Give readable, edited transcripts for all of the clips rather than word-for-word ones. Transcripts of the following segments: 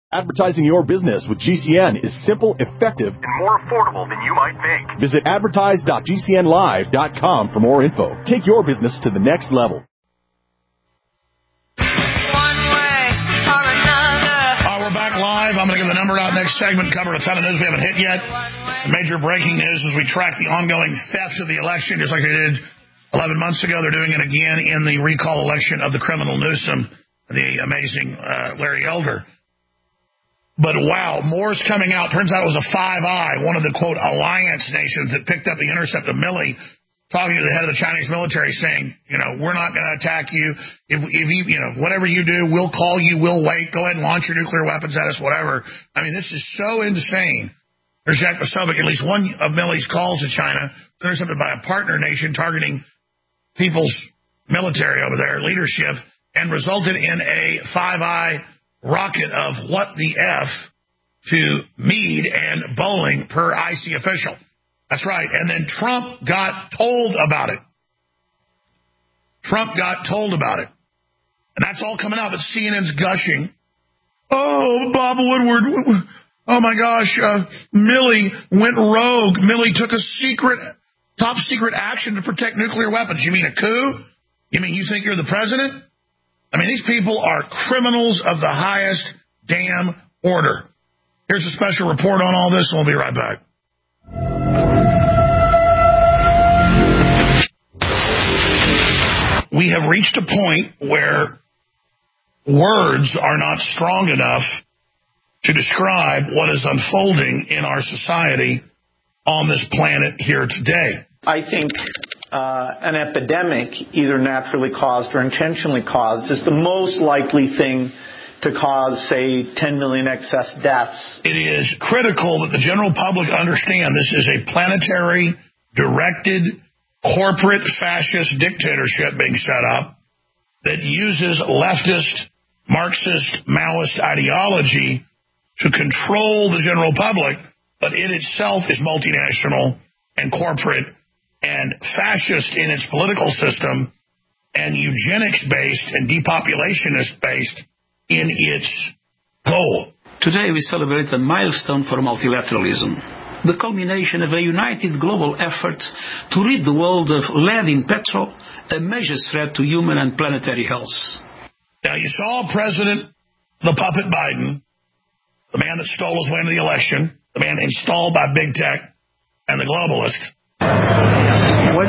Advertising your business with GCN is simple, effective, and more affordable than you might think. Visit advertise.gcnlive.com for more info. Take your business to the next level. We're back live. I'm going to give the number out next segment, cover a ton of news we haven't hit yet. The major breaking news as we track the ongoing theft of the election, just like they did 11 months ago. They're doing it again in the recall election of the criminal Newsom, the amazing Larry Elder. But wow, more's coming out. Turns out it was a Five Eye, one of the, quote, alliance nations that picked up the intercept of Milley, talking to the head of the Chinese military saying, we're not going to attack you. If you, whatever you do, we'll call you, we'll wait. Go ahead and launch your nuclear weapons at us, whatever. I mean, this is so insane. There's Jack Posobiec, at least one of Milley's calls to China, intercepted by a partner nation targeting people's military over there, leadership, and resulted in a Five Eye rocket of what the F to Meade and Bowling per IC official. That's right. And then Trump got told about it. And that's all coming out, but CNN's gushing. Oh, Bob Woodward. Oh, my gosh. Milley went rogue. Milley took a top secret action to protect nuclear weapons. You mean a coup? You mean you think you're the president? I mean, these people are criminals of the highest damn order. Here's a special report on all this, and we'll be right back. We have reached a point where words are not strong enough to describe what is unfolding in our society on this planet here today. I think an epidemic, either naturally caused or intentionally caused, is the most likely thing to cause, say, 10 million excess deaths. It is critical that the general public understand this is a planetary, directed, corporate fascist dictatorship being set up that uses leftist, Marxist, Maoist ideology to control the general public, but it itself is multinational and corporate and fascist in its political system and eugenics-based and depopulationist-based in its goal. Today we celebrate a milestone for multilateralism, the culmination of a united global effort to rid the world of lead in petrol, a major threat to human and planetary health. Now you saw President the puppet Biden, the man that stole his way into the election, the man installed by big tech and the globalists. What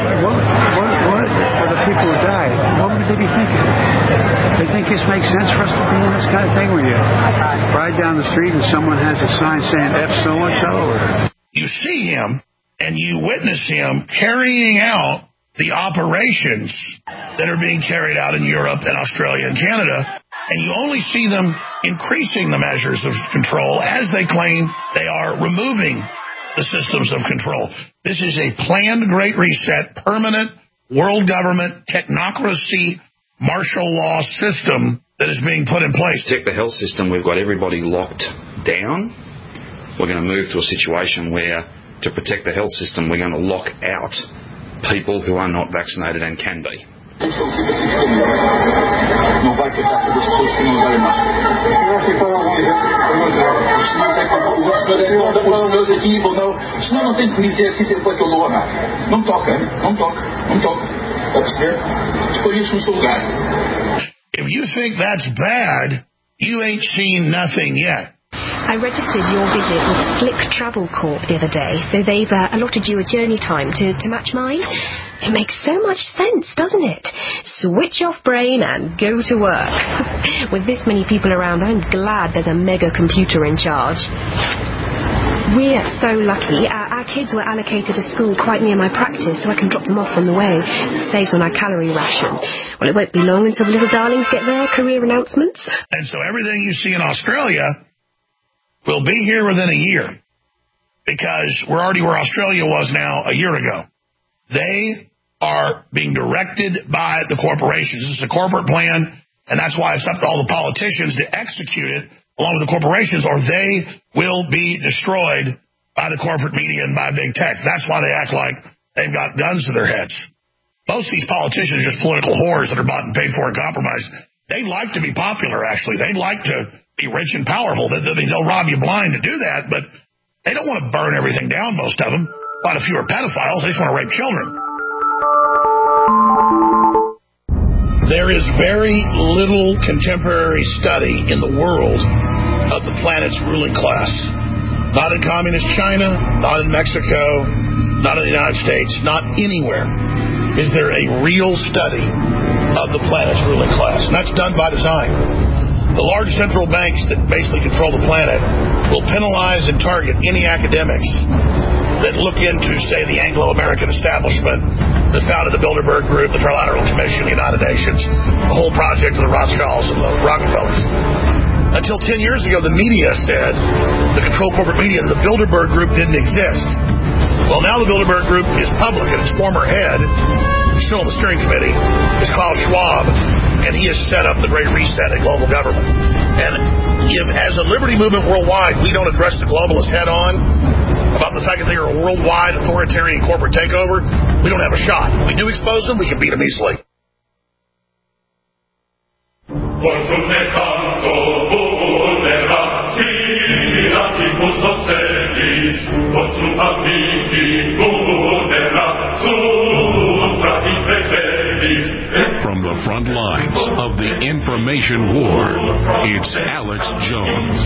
for the people who died? What would they be thinking? They think this makes sense for us to be in this kind of thing where you ride down the street and someone has a sign saying F so-and-so? You see him and you witness him carrying out the operations that are being carried out in Europe and Australia and Canada, and you only see them increasing the measures of control as they claim they are removing the systems of control. This is a planned Great Reset, permanent world government, technocracy, martial law system that is being put in place. To protect the health system, we've got everybody locked down. We're going to move to a situation where, to protect the health system, we're going to lock out people who are not vaccinated and can be. Não vai afetar sobre as pessoas que não usarem máscara. Eu acho que para algum os senhores aqui vão não. O senhor não tem que dizer que isso foi que eu dou a máscara. Não toca. Está a perceber? Escolha isso no seu lugar. If you think that's bad, you ain't seen nothing yet. I registered your visit with Slick Travel Corp the other day, so they've allotted you a journey time to match mine. It makes so much sense, doesn't it? Switch off brain and go to work. With this many people around, I'm glad there's a mega computer in charge. We're so lucky. Our kids were allocated a school quite near my practice, so I can drop them off on the way. It saves on our calorie ration. Well, it won't be long until the little darlings get their career announcements. And so everything you see in Australia will be here within a year, because we're already where Australia was now a year ago. They are being directed by the corporations. This is a corporate plan, and that's why it's up to all the politicians to execute it along with the corporations, or they will be destroyed by the corporate media and by big tech. That's why they act like they've got guns to their heads. Most of these politicians are just political whores that are bought and paid for and compromised. They'd like to be popular, actually. They'd like to be rich and powerful. They'll rob you blind to do that, but they don't want to burn everything down, most of them. Quite a few are pedophiles. They just want to rape children. There is very little contemporary study in the world of the planet's ruling class. Not in communist China, not in Mexico, not in the United States, not anywhere is there a real study of the planet's ruling class. And that's done by design. The large central banks that basically control the planet will penalize and target any academics that look into, say, the Anglo-American establishment that founded the Bilderberg Group, the Trilateral Commission, the United Nations, the whole project of the Rothschilds and the Rockefellers. Until 10 years ago, the media said, the controlled corporate media, the Bilderberg Group didn't exist. Well, now the Bilderberg Group is public, and its former head, still on the steering committee, is Klaus Schwab, and he has set up the Great Reset in global government. And if, as a liberty movement worldwide, we don't address the globalists head-on about the fact that they are a worldwide authoritarian corporate takeover, we don't have a shot. If we do expose them, we can beat them easily. From the front lines of the information war, it's Alex Jones.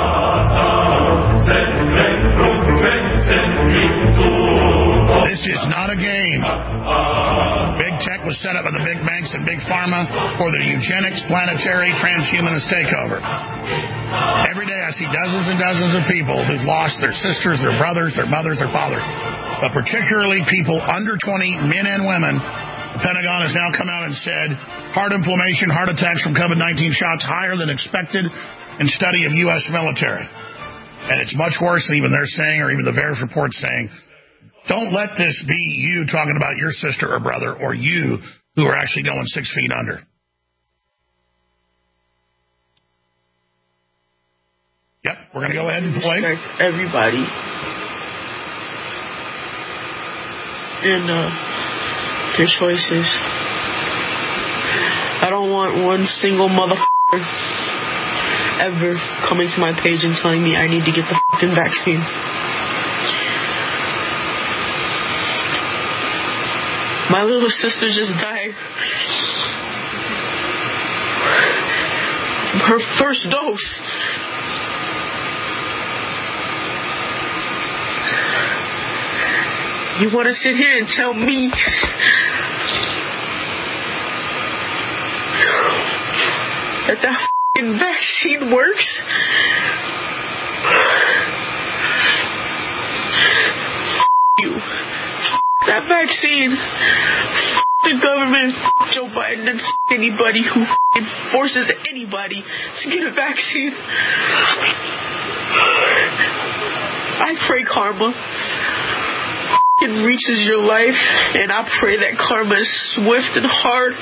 This is not a game. Big tech was set up by the big banks and big pharma for the eugenics, planetary, transhumanist takeover. Every day I see dozens and dozens of people who've lost their sisters, their brothers, their mothers, their fathers. But particularly people under 20, men and women. The Pentagon has now come out and said heart inflammation, heart attacks from COVID-19 shots higher than expected in study of U.S. military. And it's much worse than even they're saying, or even the VAERS report saying. Don't let this be you talking about your sister or brother, or you who are actually going 6 feet under. Yep, we're going to go ahead and play. Respect everybody. And their choices. I don't want one single motherfucker ever coming to my page and telling me I need to get the fucking vaccine. My little sister just died. Her first dose. You want to sit here and tell me that fucking vaccine works? You. That vaccine. The government. Joe Biden and anybody who forces anybody to get a vaccine. I pray karma reaches your life, and I pray that karma is swift and hard.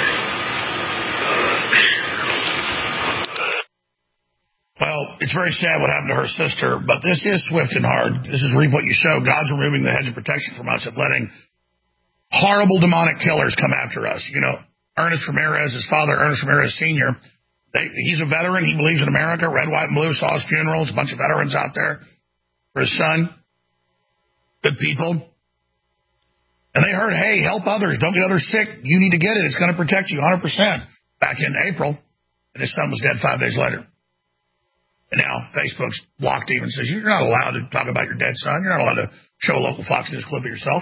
Well, it's very sad what happened to her sister, but this is swift and hard. This is reap what you sow. God's removing the hedge of protection from us and letting horrible demonic killers come after us. You know, Ernest Ramirez, his father, Ernest Ramirez Sr., he's a veteran. He believes in America. Red, white, and blue. Saw his funerals. A bunch of veterans out there for his son. Good people. And they heard, hey, help others. Don't get others sick. You need to get it. It's going to protect you 100%. Back in April. And his son was dead 5 days later. And now Facebook's blocked him and says, you're not allowed to talk about your dead son. You're not allowed to show a local Fox News clip of yourself.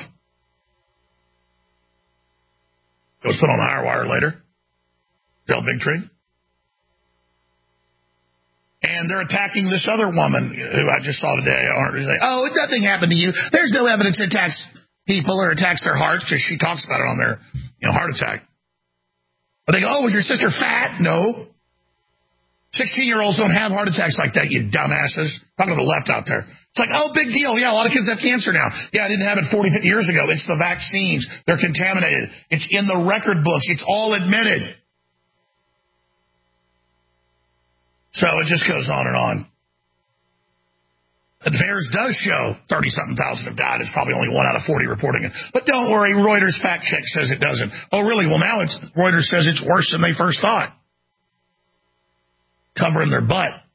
It was put on the higher wire later. Del Bigtree. And they're attacking this other woman who I just saw today. Oh, nothing happened to you. There's no evidence it attacks people or attacks their hearts, because she talks about it on their heart attack. But they go, oh, was your sister fat? No. 16-year-olds don't have heart attacks like that, you dumbasses. Talking to the left out there. It's like, oh, big deal. Yeah, a lot of kids have cancer now. Yeah, I didn't have it 40, 50 years ago. It's the vaccines. They're contaminated. It's in the record books. It's all admitted. So it just goes on and on. The VAERS does show 30-something thousand have died. It's probably only 1 out of 40 reporting it. But don't worry, Reuters fact check says it doesn't. Oh, really? Well, now Reuters says it's worse than they first thought. Covering their butt.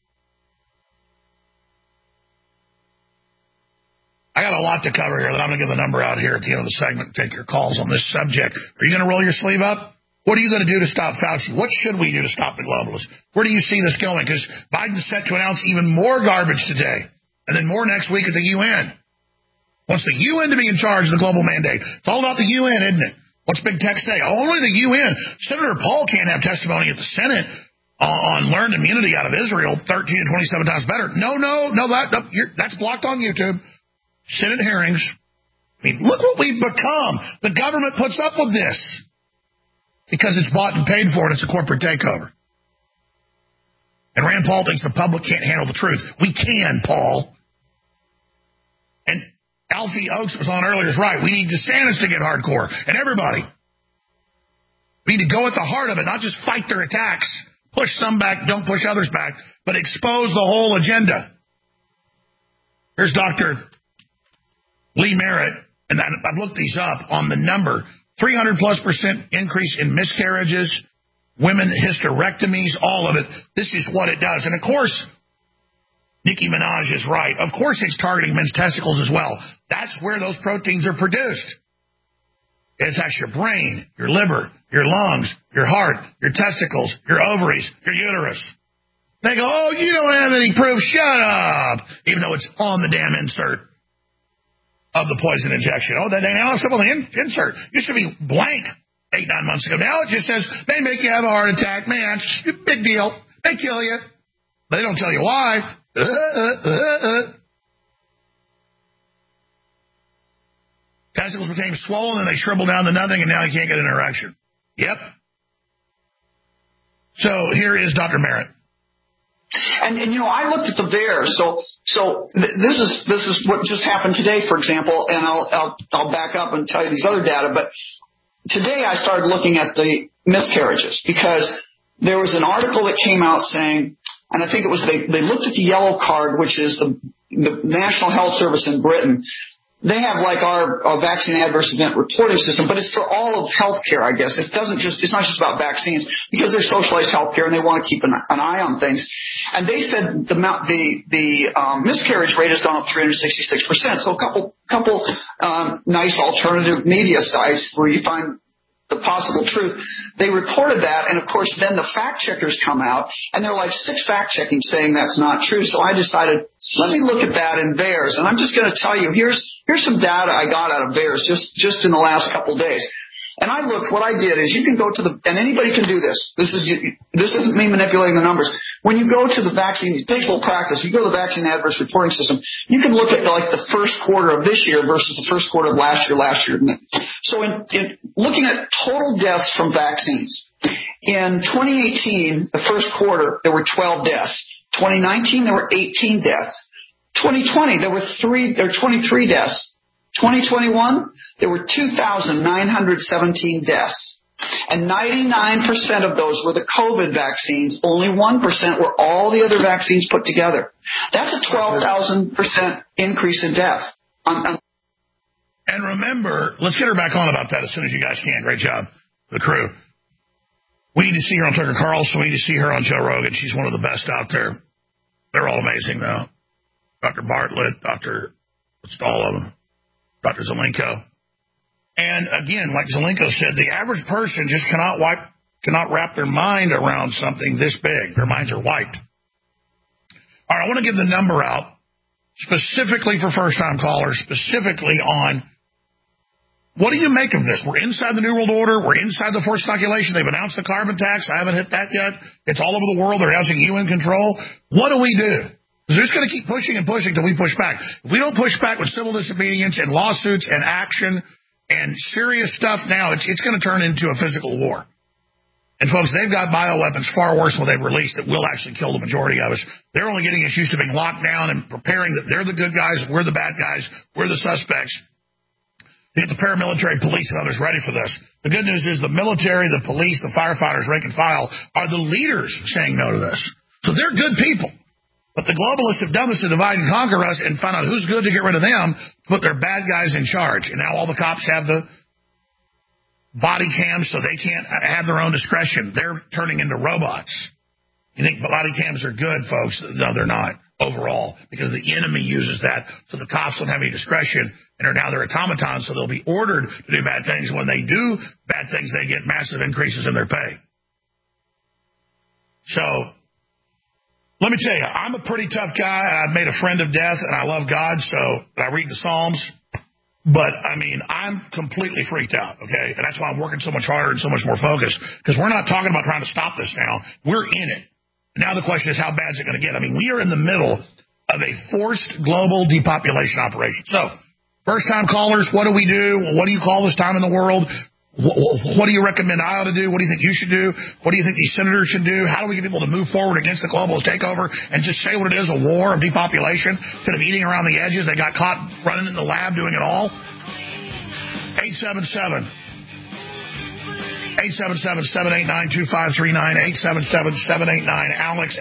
got a lot to cover here that I'm going to give the number out here at the end of the segment and take your calls on this subject. Are you going to roll your sleeve up? What are you going to do to stop Fauci? What should we do to stop the globalists? Where do you see this going? Because Biden's set to announce even more garbage today, and then more next week at the UN. Wants the UN to be in charge of the global mandate. It's all about the UN, isn't it? What's Big Tech say? Only the UN. Senator Paul can't have testimony at the Senate on learned immunity out of Israel 13 and 27 times better. No, that's blocked on YouTube. Senate hearings. I mean, look what we've become. The government puts up with this because it's bought and paid for, and it's a corporate takeover. And Rand Paul thinks the public can't handle the truth. We can, Paul. And Alfie Oakes was on earlier is right. We need DeSantis to get hardcore, and everybody. We need to go at the heart of it, not just fight their attacks, push some back, don't push others back, but expose the whole agenda. Here's Dr. Lee Merritt, and I've looked these up on the number, 300+% increase in miscarriages, women hysterectomies, all of it. This is what it does. And of course, Nicki Minaj is right. Of course it's targeting men's testicles as well. That's where those proteins are produced. It attacks your brain, your liver, your lungs, your heart, your testicles, your ovaries, your uterus. They go, oh, you don't have any proof. Shut up. Even though it's on the damn insert of the poison injection. Oh, that now it's on the insert. Used to be blank 8-9 months ago. Now it just says, may make you have a heart attack. Man, big deal. They kill you. But they don't tell you why. Testicles became swollen and they shriveled down to nothing, and now you can't get an erection. Yep. So here is Dr. Merritt. And I looked at the VAERS. So this is what just happened today, for example, and I'll back up and tell you these other data. But today I started looking at the miscarriages because there was an article that came out saying, and I think it was they looked at the yellow card, which is the National Health Service in Britain. They have like our vaccine adverse event reporting system, but it's for all of healthcare, I guess. It's not just about vaccines because they're socialized healthcare and they want to keep an eye on things. And they said the miscarriage rate has gone up 366%. So a couple nice alternative media sites where you find the possible truth, they reported that, and of course then the fact checkers come out, and they're like 6 fact checking saying that's not true. So I decided, let me look at that in VAERS, and I'm just going to tell you, here's some data I got out of VAERS just in the last couple of days. And I looked, what I did is you can go to and anybody can do this. This isn't me manipulating the numbers. When you go to the vaccine, it takes a little practice. You go to the vaccine adverse reporting system, you can look at like the first quarter of this year versus the first quarter of last year. So in looking at total deaths from vaccines, in 2018, the first quarter, there were 12 deaths. 2019, there were 18 deaths. 2020, there were 23 deaths. 2021, there were 2,917 deaths. And 99% of those were the COVID vaccines. Only 1% were all the other vaccines put together. That's a 12,000% increase in death. And remember, let's get her back on about that as soon as you guys can. Great job, the crew. We need to see her on Tucker Carlson. We need to see her on Joe Rogan. She's one of the best out there. They're all amazing, though. Dr. Bartlett, all of them. Dr. Zelenko. And again, like Zelenko said, the average person just cannot wrap their mind around something this big. Their minds are wiped. All right, I want to give the number out specifically for first-time callers, specifically on what do you make of this? We're inside the New World Order. We're inside the forced inoculation. They've announced the carbon tax. I haven't hit that yet. It's all over the world. They're announcing UN control. What do we do? They're just going to keep pushing and pushing until we push back. If we don't push back with civil disobedience and lawsuits and action and serious stuff now, it's going to turn into a physical war. And, folks, they've got bioweapons far worse than what they've released that will actually kill the majority of us. They're only getting us used to being locked down and preparing that they're the good guys, we're the bad guys, we're the suspects. Get the paramilitary police and others ready for this. The good news is the military, the police, the firefighters, rank and file are the leaders saying no to this. So they're good people. But the globalists have done this to divide and conquer us and find out who's good to get rid of them, put their bad guys in charge. And now all the cops have the body cams so they can't have their own discretion. They're turning into robots. You think body cams are good, folks? No, they're not. overall, because the enemy uses that so the cops don't have any discretion and are now their automatons, so they'll be ordered to do bad things. When they do bad things, they get massive increases in their pay. So let me tell you, I'm a pretty tough guy. I've made a friend of death, and I love God, so I read the Psalms. But, I mean, I'm completely freaked out, okay? And that's why I'm working so much harder and so much more focused, because we're not talking about trying to stop this now. We're in it. Now the question is, how bad is it going to get? I mean, we are in the middle of a forced global depopulation operation. So, first-time callers, what do we do? What do you call this time in the world? What do you recommend I ought to do? What do you think you should do? What do you think these senators should do? How do we get people to move forward against the globalist takeover and just say what it is, a war of depopulation, instead of eating around the edges? They got caught running in the lab doing it all. 877-789-2539, 877-789-ALEX,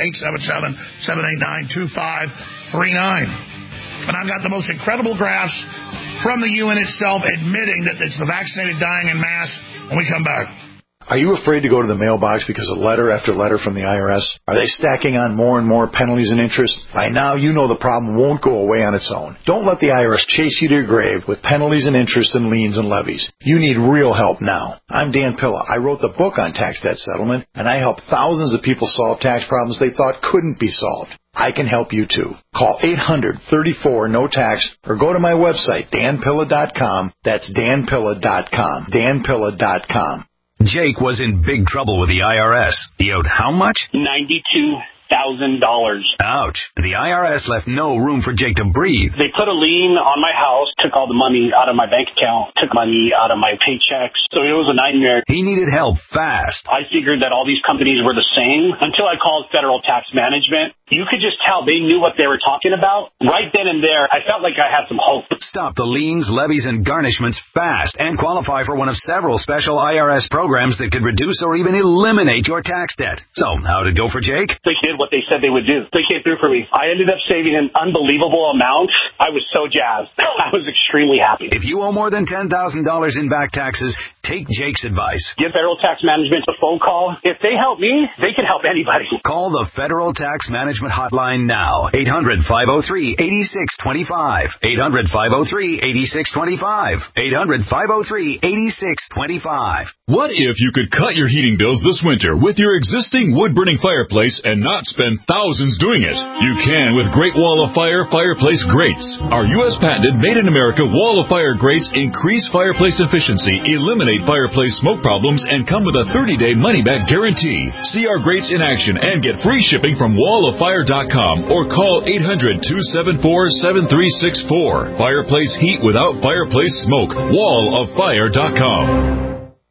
877-789-2539. And I've got the most incredible graphs from the UN itself admitting that it's the vaccinated dying en masse when we come back. Are you afraid to go to the mailbox because of letter after letter from the IRS? Are they stacking on more and more penalties and interest? By now, you know the problem won't go away on its own. Don't let the IRS chase you to your grave with penalties and interest and liens and levies. You need real help now. I'm Dan Pilla. I wrote the book on tax debt settlement, and I help thousands of people solve tax problems they thought couldn't be solved. I can help you too. Call 800-34-NO-TAX or go to my website, danpilla.com. That's danpilla.com. danpilla.com. Jake was in big trouble with the IRS. He owed how much? $92,000. Ouch. The IRS left no room for Jake to breathe. They put a lien on my house, took all the money out of my bank account, took money out of my paychecks. So it was a nightmare. He needed help fast. I figured that all these companies were the same until I called Federal Tax Management. You could just tell they knew what they were talking about. Right then and there, I felt like I had some hope. Stop the liens, levies, and garnishments fast and qualify for one of several special IRS programs that could reduce or even eliminate your tax debt. So, how did it go for Jake? They did what they said they would do. They came through for me. I ended up saving an unbelievable amount. I was so jazzed. I was extremely happy. If you owe more than $10,000 in back taxes, take Jake's advice. Give Federal Tax Management a phone call. If they help me, they can help anybody. Call the Federal Tax Management hotline now. 800-503-8625. 800-503-8625. 800-503-8625. What if you could cut your heating bills this winter with your existing wood-burning fireplace and not spend thousands doing it? You can with Great Wall of Fire fireplace grates. Our U.S. patented made-in-America Wall of Fire grates increase fireplace efficiency, eliminate fireplace smoke problems, and come with a 30-day money-back guarantee. See our grates in action and get free shipping from walloffire.com or call 800-274-7364. Fireplace heat without fireplace smoke. walloffire.com.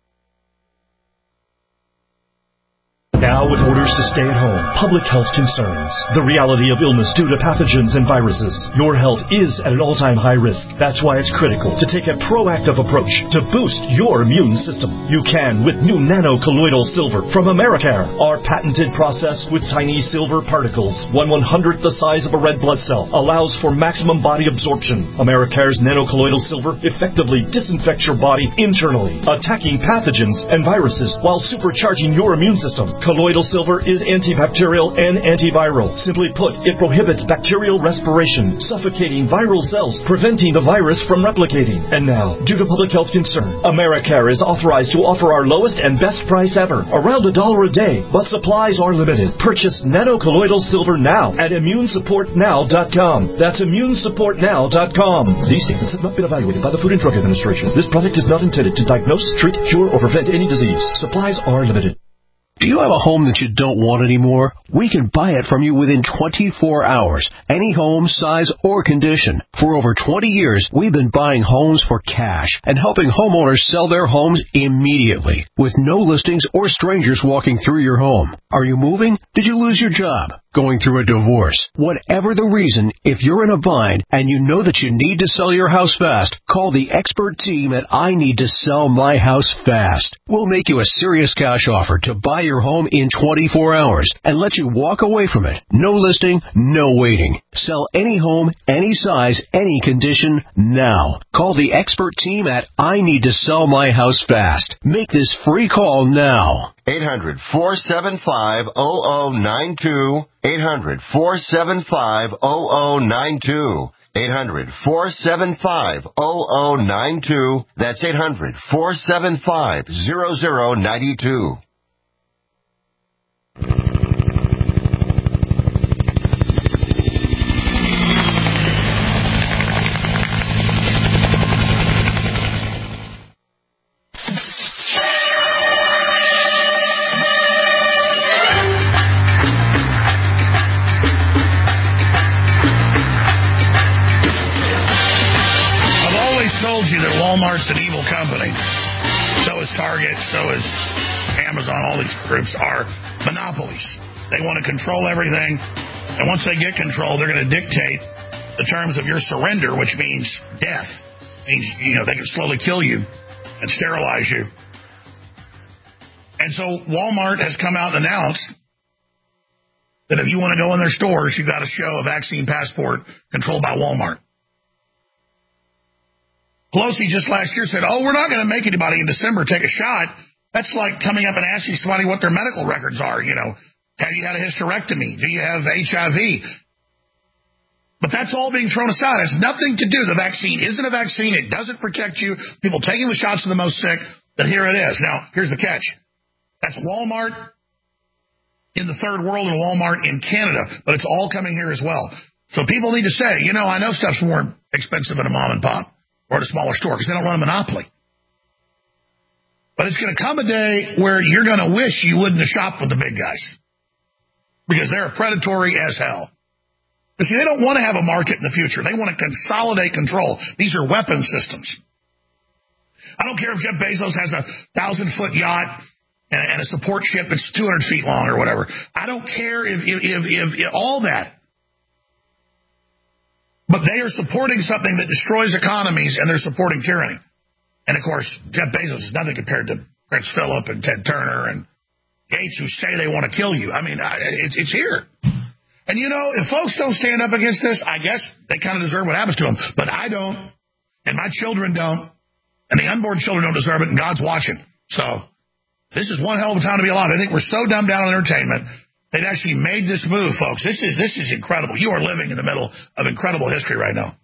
Now with orders to stay at home, public health concerns, the reality of illness due to pathogens and viruses, your health is at an all-time high risk. That's why it's critical to take a proactive approach to boost your immune system. You can with new nano-colloidal silver from Americare. Our patented process with tiny silver particles, 1/100th the size of a red blood cell, allows for maximum body absorption. Americare's nano-colloidal silver effectively disinfects your body internally, attacking pathogens and viruses while supercharging your immune system. Colloidal silver is antibacterial and antiviral. Simply put, it prohibits bacterial respiration, suffocating viral cells, preventing the virus from replicating. And now, due to public health concern, Americare is authorized to offer our lowest and best price ever, around $1 a day, but supplies are limited. Purchase nano-colloidal silver now at immunesupportnow.com. That's immunesupportnow.com. These statements have not been evaluated by the Food and Drug Administration. This product is not intended to diagnose, treat, cure, or prevent any disease. Supplies are limited. Do you have a home that you don't want anymore? We can buy it from you within 24 hours. Any home, size, or condition. For over 20 years, we've been buying homes for cash and helping homeowners sell their homes immediately with no listings or strangers walking through your home. Are you moving? Did you lose your job? Going through a divorce? Whatever the reason, if you're in a bind and you know that you need to sell your house fast, call the expert team at I Need to Sell My House Fast. We'll make you a serious cash offer to buy your home in 24 hours and let you walk away from it. No listing, no waiting. Sell any home, any size, any condition, now. Call the expert team at I Need to Sell My House Fast. Make this free call now. 800-475-0092. 800-475-0092. 800-475-0092. That's 800-475-0092. Walmart's an evil company. So is Target, so is Amazon. All these groups are monopolies. They want to control everything. And once they get control, they're going to dictate the terms of your surrender, which means death. It means, they can slowly kill you and sterilize you. And so Walmart has come out and announced that if you want to go in their stores, you've got to show a vaccine passport controlled by Walmart. Pelosi just last year said, we're not going to make anybody in December take a shot. That's like coming up and asking somebody what their medical records are. Have you had a hysterectomy? Do you have HIV? But that's all being thrown aside. It has nothing to do. The vaccine isn't a vaccine. It doesn't protect you. People taking the shots are the most sick. But here it is. Now, here's the catch. That's Walmart in the third world and Walmart in Canada. But it's all coming here as well. So people need to say, I know stuff's more expensive at a mom and pop or at a smaller store because they don't run a monopoly. But it's going to come a day where you're going to wish you wouldn't have shopped with the big guys because they're predatory as hell. But see, they don't want to have a market in the future. They want to consolidate control. These are weapon systems. I don't care if Jeff Bezos has a 1,000-foot yacht and a support ship that's 200 feet long or whatever. I don't care if all that. But they are supporting something that destroys economies, and they're supporting tyranny. And, of course, Jeff Bezos is nothing compared to Prince Philip and Ted Turner and Gates, who say they want to kill you. I mean, it's here. And, if folks don't stand up against this, I guess they kind of deserve what happens to them. But I don't, and my children don't, and the unborn children don't deserve it, and God's watching. So this is one hell of a time to be alive. I think we're so dumbed down on entertainment. They've actually made this move, folks. This is incredible. You are living in the middle of incredible history right now.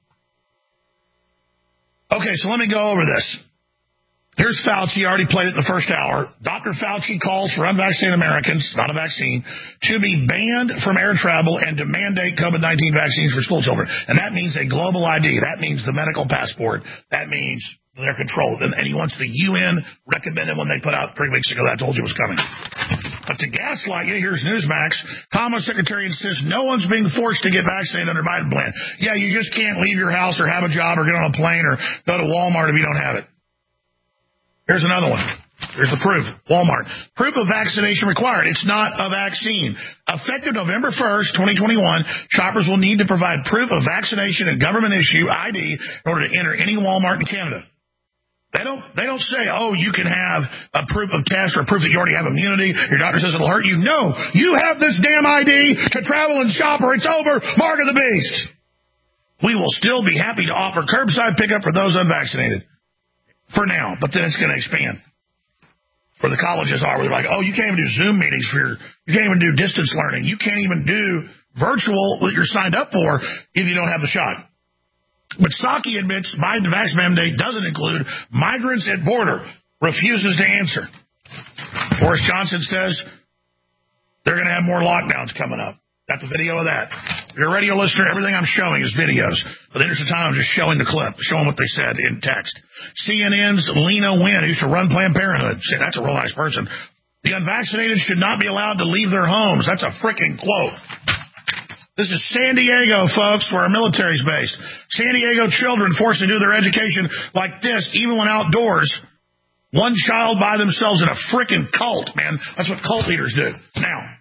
Okay, so let me go over this. Here's Fauci. I already played it in the first hour. Dr. Fauci calls for unvaccinated Americans, not a vaccine, to be banned from air travel and to mandate COVID-19 vaccines for school children. And that means a global ID. That means the medical passport. That means their control. And he wants the UN recommended when they put out 3 weeks ago. That I told you was coming. But to gaslight you, here's Newsmax. Commerce Secretary insists no one's being forced to get vaccinated under Biden plan. Yeah, you just can't leave your house or have a job or get on a plane or go to Walmart if you don't have it. Here's another one. Here's the proof. Walmart. Proof of vaccination required. It's not a vaccine. Effective November 1st, 2021, shoppers will need to provide proof of vaccination and government issue ID in order to enter any Walmart in Canada. They don't say, you can have a proof of test or proof that you already have immunity. Your doctor says it'll hurt you. No, you have this damn ID to travel and shop or it's over. Mark of the beast. We will still be happy to offer curbside pickup for those unvaccinated. For now, but then it's going to expand. Where the colleges are, where they're like, you can't even do Zoom meetings you can't even do distance learning. You can't even do virtual that you're signed up for if you don't have the shot. But Psaki admits Biden vax mandate doesn't include migrants at border, refuses to answer. Boris Johnson says they're going to have more lockdowns coming up. Got the video of that. If you're a radio listener, everything I'm showing is videos. For the interest of time, I'm just showing the clip, showing what they said in text. CNN's Lena Wynn, who used to run Planned Parenthood, said that's a real nice person. The unvaccinated should not be allowed to leave their homes. That's a freaking quote. This is San Diego, folks, where our military's based. San Diego children forced to do their education like this, even when outdoors. One child by themselves in a freaking cult, man. That's what cult leaders do. Now,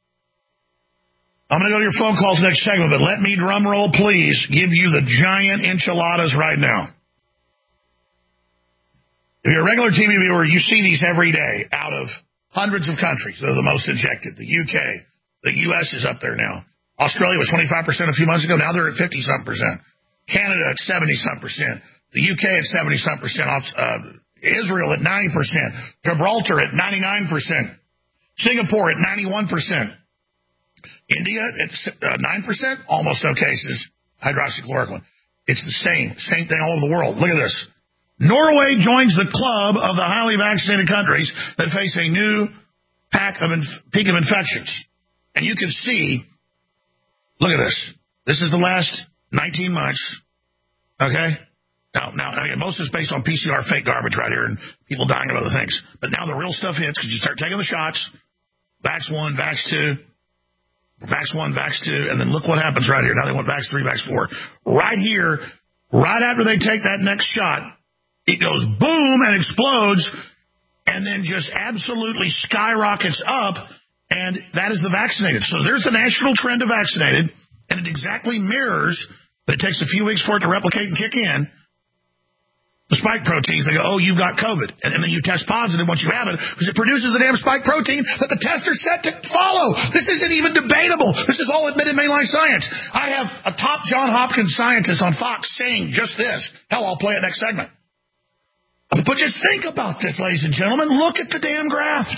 I'm going to go to your phone calls next segment, but let me, drum roll, please, give you the giant enchiladas right now. If you're a regular TV viewer, you see these every day out of hundreds of countries that are the most injected. The UK, the US is up there now. Australia was 25% a few months ago. Now they're at 50-some percent. Canada at 70-some percent. The UK at 70-some percent. Israel at 90%. Gibraltar at 99%. Singapore at 91%. India at 9%. Almost no cases. Hydroxychloroquine. It's the same thing all over the world. Look at this. Norway joins the club of the highly vaccinated countries that face a new peak of infections. And you can see, look at this. This is the last 19 months. Okay? Now, again, most of it's based on PCR fake garbage right here and people dying of other things. But now the real stuff hits because you start taking the shots. Vax 1, Vax 2. Vax 1, Vax 2, and then look what happens right here. Now they want Vax 3, Vax 4. Right here, right after they take that next shot, it goes boom and explodes and then just absolutely skyrockets up, and that is the vaccinated. So there's the national trend of vaccinated, and it exactly mirrors, but it takes a few weeks for it to replicate and kick in. The spike proteins, they go, oh, you've got COVID. And then you test positive once you have it because it produces the damn spike protein that the tests are set to follow. This isn't even debatable. This is all admitted mainline science. I have a top Johns Hopkins scientist on Fox saying just this. Hell, I'll play it next segment. But just think about this, ladies and gentlemen. Look at the damn graph.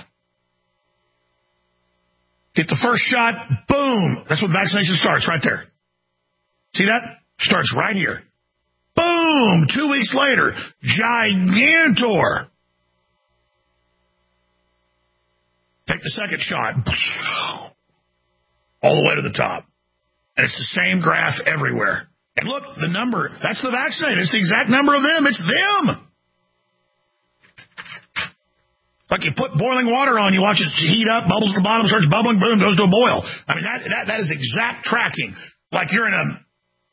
Get the first shot, boom. That's when vaccination starts, right there. See that? Starts right here. Boom! 2 weeks later, Gigantor. Take the second shot. All the way to the top. And it's the same graph everywhere. And look, the number, that's the vaccinated. It's the exact number of them. It's them. Like you put boiling water on, you watch it heat up, bubbles at the bottom, starts bubbling, boom, goes to a boil. I mean, that is exact tracking. Like you're in a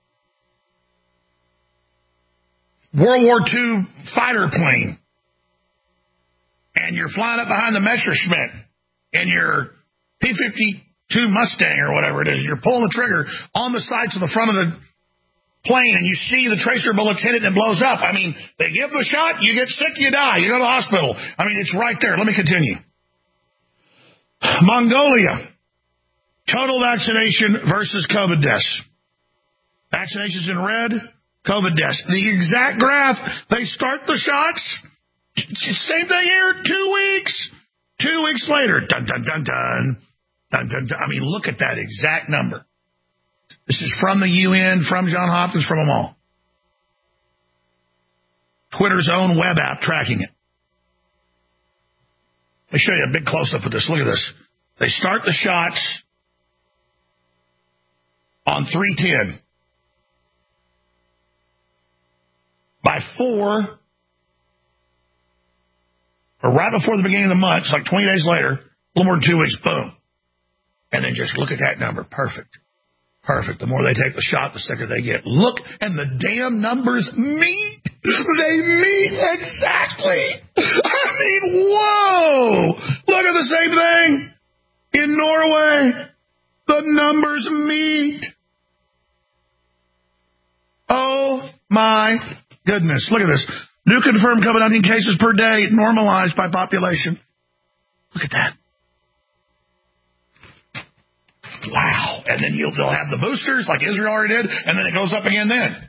World War II fighter plane, and you're flying up behind the Messerschmitt in your P-52 Mustang or whatever it is, and you're pulling the trigger on the sights of the front of the plane, and you see the tracer bullets hit it and it blows up. I mean, they give the shot, you get sick, you die, you go to the hospital. I mean, it's right there. Let me continue. Mongolia, total vaccination versus COVID deaths. Vaccinations in red, COVID deaths. The exact graph. They start the shots. Same thing here. 2 weeks. 2 weeks later. Dun, dun, dun, dun. Dun, dun, dun. I mean, look at that exact number. This is from the UN, from Johns Hopkins, from them all. Twitter's own web app tracking it. Let me show you a big close-up of this. Look at this. They start the shots on 3/10. By 4, or right before the beginning of the month, it's like 20 days later, a little more than 2 weeks, boom. And then just look at that number. Perfect. Perfect. The more they take the shot, the sicker they get. Look, and the damn numbers meet. They meet exactly. I mean, whoa. Look at the same thing. In Norway, the numbers meet. Oh, my goodness. Look at this. New confirmed COVID-19 cases per day normalized by population. Look at that. Wow. And then they'll have the boosters like Israel already did, and then it goes up again then.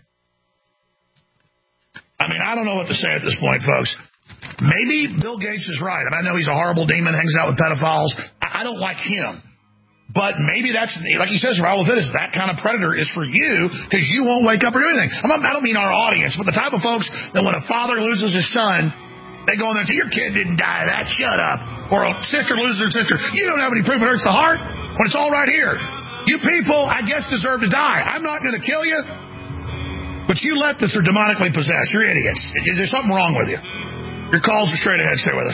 I mean, I don't know what to say at this point, folks. Maybe Bill Gates is right. And I know he's a horrible demon, hangs out with pedophiles. I don't like him. But maybe that's, like he says, survival of the fittest, that kind of predator is for you because you won't wake up or do anything. I don't mean our audience, but the type of folks that when a father loses his son, they go in there and say, your kid didn't die of that, shut up. Or a sister loses her sister. You don't have any proof it hurts the heart when it's all right here. You people, I guess, deserve to die. I'm not going to kill you, but you leftists are demonically possessed. You're idiots. There's something wrong with you. Your calls are straight ahead. Stay with us.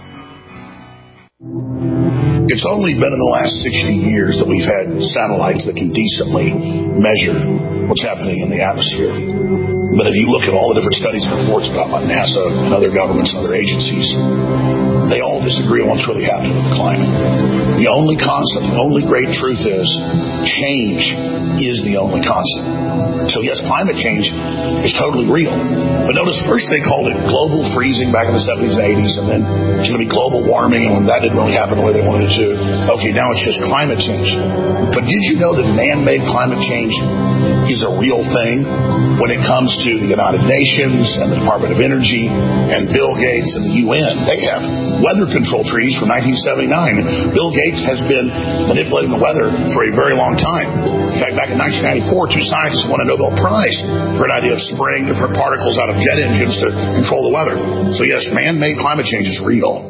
It's only been in the last 60 years that we've had satellites that can decently measure what's happening in the atmosphere. But if you look at all the different studies and reports about NASA and other governments and other agencies, they all disagree on what's really happening with the climate. The only constant, the only great truth is change is the only constant. So yes, climate change is totally real. But notice first they called it global freezing back in the 70s and 80s, and then it's going to be global warming, and when that didn't really happen the way they wanted it to, okay, now it's just climate change. But did you know that man-made climate change is a real thing when it comes to the United Nations and the Department of Energy and Bill Gates and the UN? They have weather control treaties from 1979. Bill Gates has been manipulating the weather for a very long time. In fact, back in 1994, two scientists won a Nobel Prize for an idea of spraying different particles out of jet engines to control the weather. So yes, man-made climate change is real.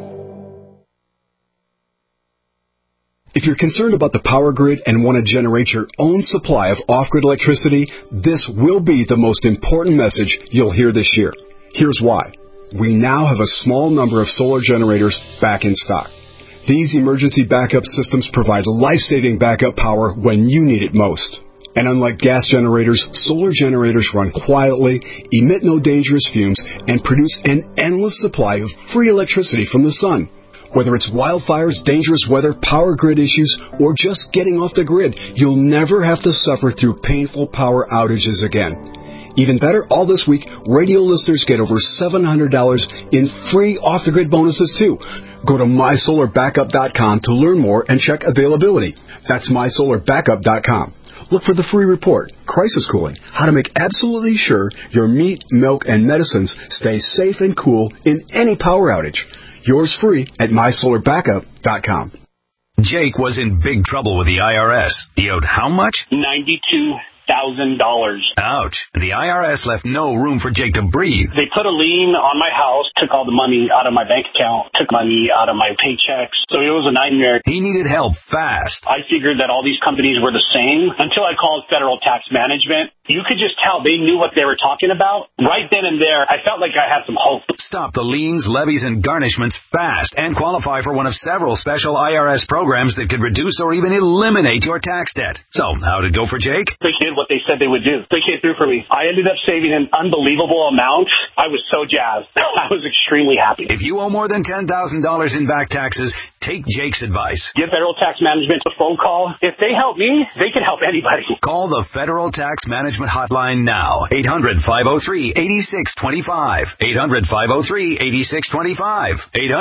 If you're concerned about the power grid and want to generate your own supply of off-grid electricity, this will be the most important message you'll hear this year. Here's why. We now have a small number of solar generators back in stock. These emergency backup systems provide life-saving backup power when you need it most. And unlike gas generators, solar generators run quietly, emit no dangerous fumes, and produce an endless supply of free electricity from the sun. Whether it's wildfires, dangerous weather, power grid issues, or just getting off the grid, you'll never have to suffer through painful power outages again. Even better, all this week, radio listeners get over $700 in free off-the-grid bonuses, too. Go to MySolarBackup.com to learn more and check availability. That's MySolarBackup.com. Look for the free report, Crisis Cooling, how to make absolutely sure your meat, milk, and medicines stay safe and cool in any power outage. Yours free at MySolarBackup.com. Jake was in big trouble with the IRS. He owed how much? $92,000. Ouch. The IRS left no room for Jake to breathe. They put a lien on my house, took all the money out of my bank account, took money out of my paychecks. So it was a nightmare. He needed help fast. I figured that all these companies were the same until I called Federal Tax Management. You could just tell they knew what they were talking about. Right then and there, I felt like I had some hope. Stop the liens, levies, and garnishments fast and qualify for one of several special IRS programs that could reduce or even eliminate your tax debt. So, how'd it go for Jake? They did what they said they would do. They came through for me. I ended up saving an unbelievable amount. I was so jazzed. I was extremely happy. If you owe more than $10,000 in back taxes, take Jake's advice. Give Federal Tax Management a phone call. If they help me, they can help anybody. Call the Federal Tax Management Hotline now. 800-503-8625. 800-503-8625.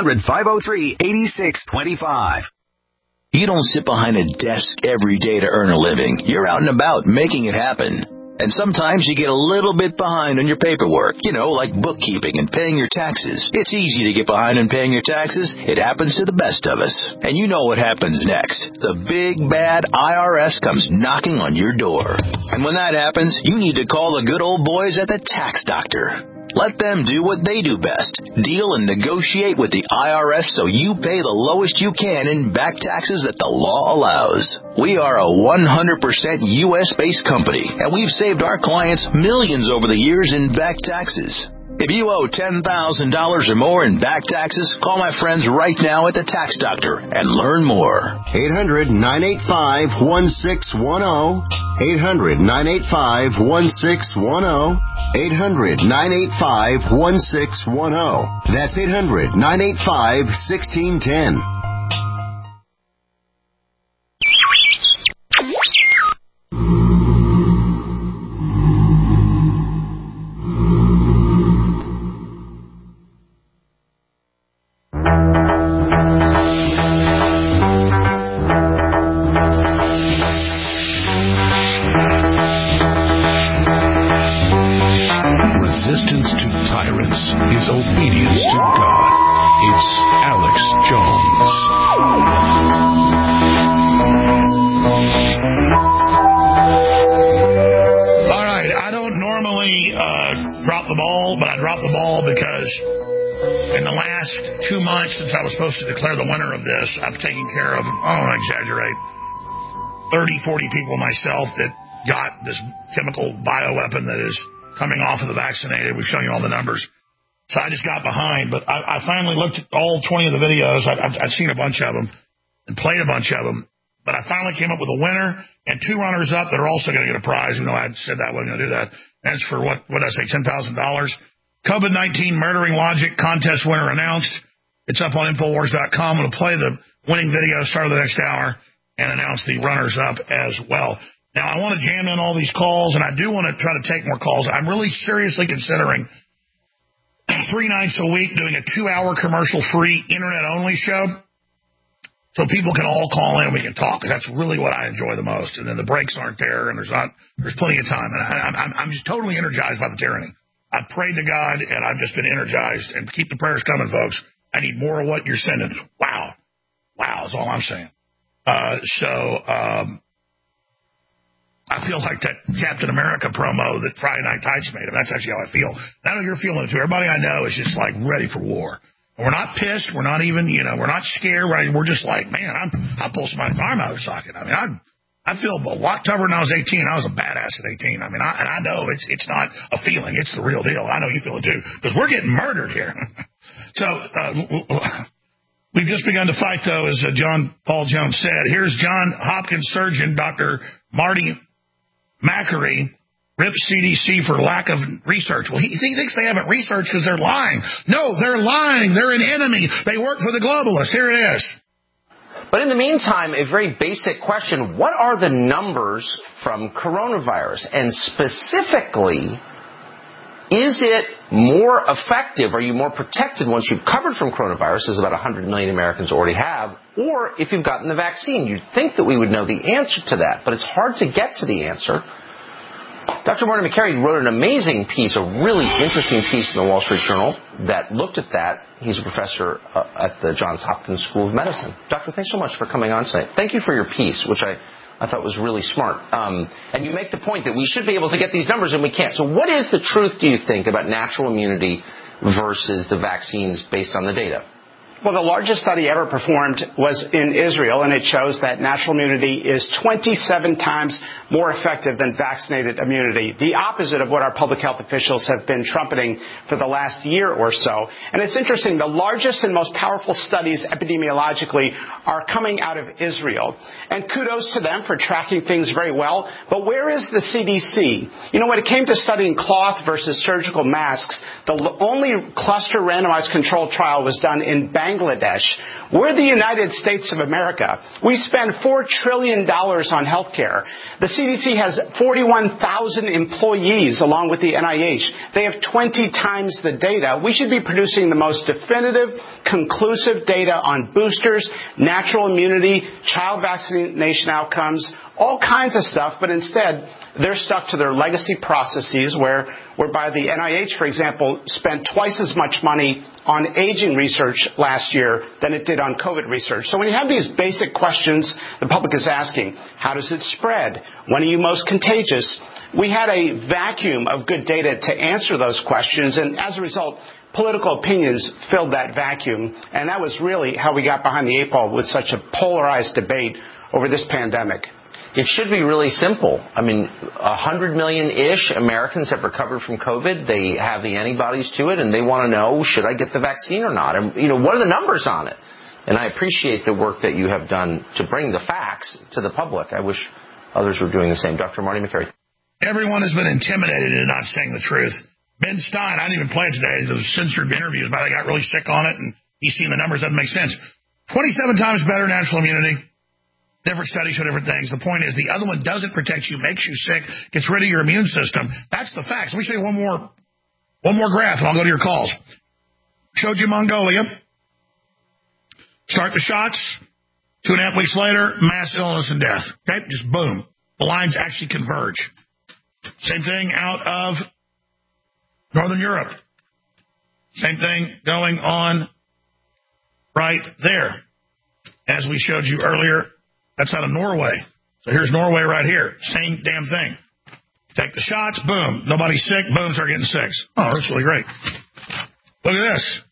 800-503-8625. You don't sit behind a desk every day to earn a living. You're out and about making it happen. And sometimes you get a little bit behind on your paperwork, like bookkeeping and paying your taxes. It's easy to get behind on paying your taxes. It happens to the best of us. And you know what happens next. The big, bad IRS comes knocking on your door. And when that happens, you need to call the good old boys at the Tax Doctor. Let them do what they do best. Deal and negotiate with the IRS so you pay the lowest you can in back taxes that the law allows. We are a 100% U.S.-based company, and we've saved our clients millions over the years in back taxes. If you owe $10,000 or more in back taxes, call my friends right now at the Tax Doctor and learn more. 800-985-1610. 800-985-1610. 800-985-1610. That's 800-985-1610. Resistance to tyrants is obedience to God. It's Alex Jones. All right, I don't normally drop the ball, but I dropped the ball because in the last 2 months since I was supposed to declare the winner of this, I've taken care of, I don't want to exaggerate, 30, 40 people myself that got this chemical bioweapon that is coming off of the vaccinated. We've shown you all the numbers. So I just got behind, but I finally looked at all 20 of the videos. I've seen a bunch of them and played a bunch of them. But I finally came up with a winner and 2 runners-up that are also going to get a prize. You know, I said that I wasn't going to do that. That's for, what did I say, $10,000? COVID-19 Murdering Logic contest winner announced. It's up on Infowars.com. I'm going to play the winning video start of the next hour and announce the runners-up as well. Now, I want to jam in all these calls, and I do want to try to take more calls. I'm really seriously considering 3 nights a week doing a 2-hour commercial-free, internet-only show so people can all call in and we can talk. That's really what I enjoy the most. And then the breaks aren't there, and there's plenty of time. And I'm just totally energized by the tyranny. I prayed to God, and I've just been energized. And keep the prayers coming, folks. I need more of what you're sending. Wow. Wow is all I'm saying. I feel like that Captain America promo that Friday Night Tights made. That's actually how I feel. I know you're feeling it too. Everybody I know is just like ready for war. And we're not pissed. We're not even, we're not scared. We're just like, man, I pull somebody's arm out of the socket. I mean, I feel a lot tougher when I was 18. I was a badass at 18. I mean, I know it's not a feeling. It's the real deal. I know you feel it too because we're getting murdered here. So we've just begun to fight, though, as John Paul Jones said. Here's John Hopkins surgeon, Dr. Marty Makary, rips CDC for lack of research. Well, he thinks they haven't researched because they're lying. No, they're lying. They're an enemy. They work for the globalists. Here it is. But in the meantime, a very basic question, what are the numbers from coronavirus? And specifically, is it more effective? Are you more protected once you've covered from coronavirus, as about 100 million Americans already have, or if you've gotten the vaccine? You'd think that we would know the answer to that, but it's hard to get to the answer. Dr. Marty Makary wrote an amazing piece, a really interesting piece in the Wall Street Journal that looked at that. He's a professor at the Johns Hopkins School of Medicine. Doctor, thanks so much for coming on tonight. Thank you for your piece, which I thought was really smart. And you make the point that we should be able to get these numbers and we can't. So what is the truth, do you think, about natural immunity versus the vaccines based on the data? Well, the largest study ever performed was in Israel, and it shows that natural immunity is 27 times more effective than vaccinated immunity, the opposite of what our public health officials have been trumpeting for the last year or so. And it's interesting, the largest and most powerful studies epidemiologically are coming out of Israel. And kudos to them for tracking things very well. But where is the CDC? You know, when it came to studying cloth versus surgical masks, the only cluster randomized controlled trial was done in Bangladesh. We're the United States of America. We spend $4 trillion on health care. The CDC has 41,000 employees along with the NIH. They have 20 times the data. We should be producing the most definitive, conclusive data on boosters, natural immunity, child vaccination outcomes, all kinds of stuff, but instead they're stuck to their legacy processes whereby the NIH, for example, spent twice as much money on aging research last year than it did on COVID research. So when you have these basic questions the public is asking, how does it spread? When are you most contagious? We had a vacuum of good data to answer those questions, and as a result, political opinions filled that vacuum, and that was really how we got behind the 8 ball with such a polarized debate over this pandemic. It should be really simple. I mean, 100 million-ish Americans have recovered from COVID. They have the antibodies to it, and they want to know, should I get the vaccine or not? And, what are the numbers on it? And I appreciate the work that you have done to bring the facts to the public. I wish others were doing the same. Dr. Marty Makary. Everyone has been intimidated into not saying the truth. Ben Stein, I didn't even play it today. Those censored interviews, but I got really sick on it, and he's seen the numbers. Doesn't make sense. 27 times better natural immunity. Different studies show different things. The point is the other one doesn't protect you, makes you sick, gets rid of your immune system. That's the facts. Let me show you one more graph, and I'll go to your calls. Showed you Mongolia. Start the shots. 2.5 weeks later, mass illness and death. Okay? Just boom. The lines actually converge. Same thing out of Northern Europe. Same thing going on right there. As we showed you earlier, that's out of Norway. So here's Norway right here. Same damn thing. Take the shots, boom. Nobody's sick, boom, start getting sick. Oh, that's really great. Look at this.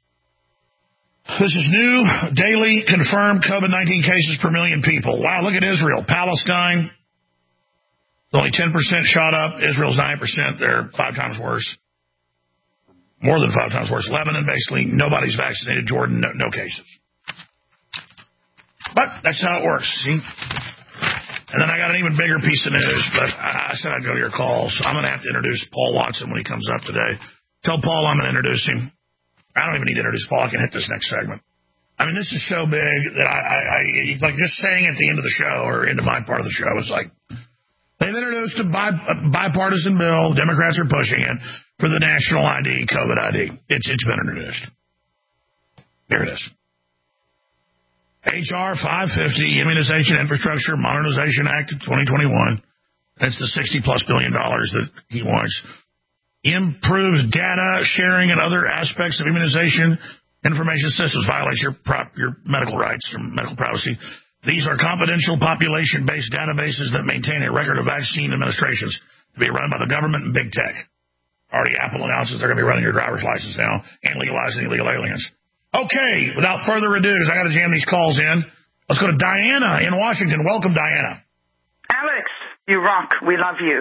This is new daily confirmed COVID-19 cases per million people. Wow, look at Israel. Palestine, only 10% shot up. Israel's 9%. They're 5 times worse. More than 5 times worse. Lebanon, basically, nobody's vaccinated. Jordan, no cases. But that's how it works. See? And then I got an even bigger piece of news, but I said I'd go to your calls. I'm going to have to introduce Paul Watson when he comes up today. Tell Paul I'm going to introduce him. I don't even need to introduce Paul. I can hit this next segment. I mean, this is so big that I like just saying at the end of the show or into my part of the show, it's like they've introduced a bipartisan bill. Democrats are pushing it for the national ID, COVID ID. It's been introduced. Here it is. H.R. 550, Immunization Infrastructure Modernization Act of 2021. That's the $60+ billion that he wants. Improves data sharing and other aspects of immunization information systems, violates your medical rights and medical privacy. These are confidential population-based databases that maintain a record of vaccine administrations to be run by the government and big tech. Already Apple announces they're going to be running your driver's license now and legalizing illegal aliens. Okay, without further ado, because I got to jam these calls in, let's go to Diana in Washington. Welcome, Diana. Alex, you rock. We love you.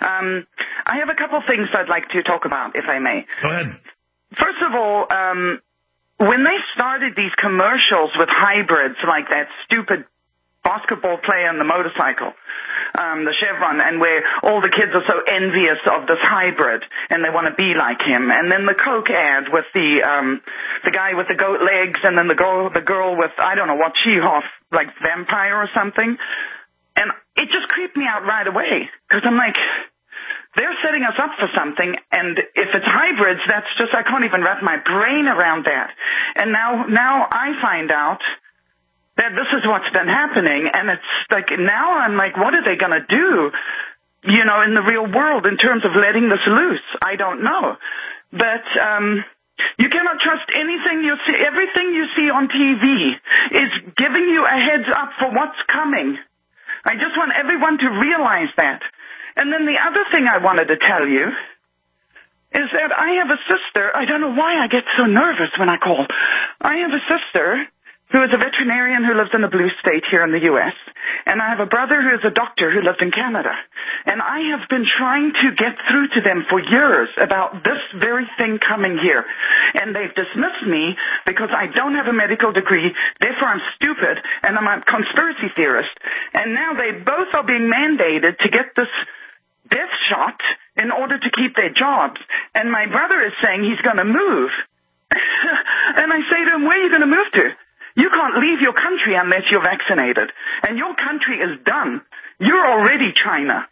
I have a couple things I'd like to talk about, if I may. Go ahead. First of all, when they started these commercials with hybrids, like that stupid basketball player on the motorcycle, the Chevron, and where all the kids are so envious of this hybrid and they want to be like him, and then the Coke ad with the guy with the goat legs, and then the girl with, I don't know what, she-half, like vampire or something, and it just creeped me out right away, because I'm like, they're setting us up for something, and if it's hybrids, that's just, I can't even wrap my brain around that. And now I find out that this is what's been happening, and it's like, now I'm like, what are they going to do, in the real world in terms of letting this loose? I don't know. But, you cannot trust anything you see. Everything you see on TV is giving you a heads up for what's coming. I just want everyone to realize that. And then the other thing I wanted to tell you is that I have a sister. I don't know why I get so nervous when I call. I have a sister who is a veterinarian who lives in a blue state here in the U.S., and I have a brother who is a doctor who lives in Canada. And I have been trying to get through to them for years about this very thing coming here. And they've dismissed me because I don't have a medical degree, therefore I'm stupid, and I'm a conspiracy theorist. And now they both are being mandated to get this death shot in order to keep their jobs. And my brother is saying he's going to move. And I say to him, where are you going to move to? You can't leave your country unless you're vaccinated. And your country is done. You're already China.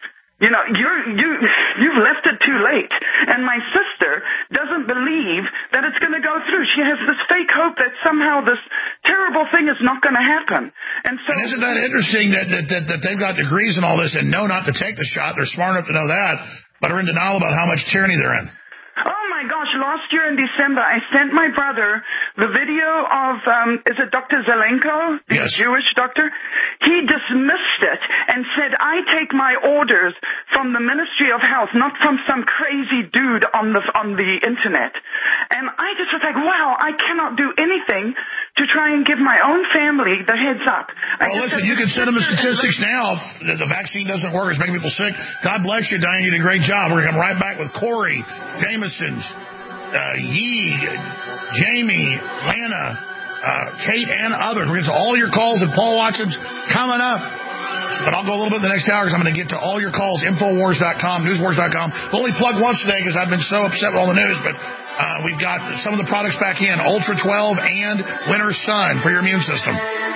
You've left it too late. And my sister doesn't believe that it's going to go through. She has this fake hope that somehow this terrible thing is not going to happen. And isn't that interesting that they've got degrees and all this and know not to take the shot? They're smart enough to know that, but are in denial about how much tyranny they're in. Oh my gosh, last year in December, I sent my brother the video of, is it Dr. Zelenko, the Jewish doctor? He dismissed it and said, I take my orders from the Ministry of Health, not from some crazy dude on the internet. And I just was like, wow, I cannot do anything to try and give my own family the heads up. Well, listen, you can send them the statistics now. If the vaccine doesn't work, it's making people sick. God bless you, Diane. You did a great job. We're going to come right back with Corey, Jameson's, Yee, Jamie, Lana, Kate, and others. We're going to get to all your calls, and Paul Watson's coming up. But I'll go a little bit in the next hour because I'm going to get to all your calls, Infowars.com, Newswars.com. I'll only plug once today because I've been so upset with all the news, but we've got some of the products back in, Ultra 12 and Winter Sun for your immune system.